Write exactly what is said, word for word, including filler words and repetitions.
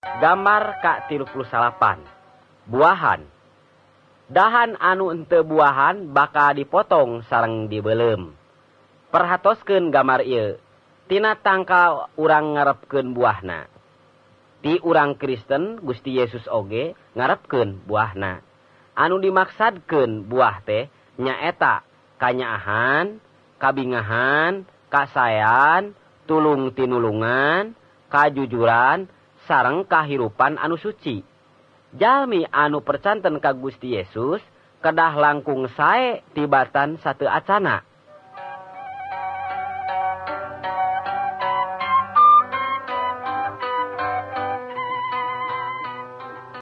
Gambar ka tilu puluh salapan. Buahan. Dahan anu henteu buahan bakal dipotong sareng dibeleum. Perhatoskeun gambar ieu. Tina tangkal urang ngarepkeun buahna. Ti urang Kristen Gusti Yesus oge ngarepkeun buahna. Anu dimaksadkeun buah teh nyaeta kanyaahan, kabingahan, kasayan, tulung tinulungan, kajujuran, sareng kahirupan anu suci. Jalmi anu percanten ka Gusti Yesus kedah langkung sae tibatan sateu acana.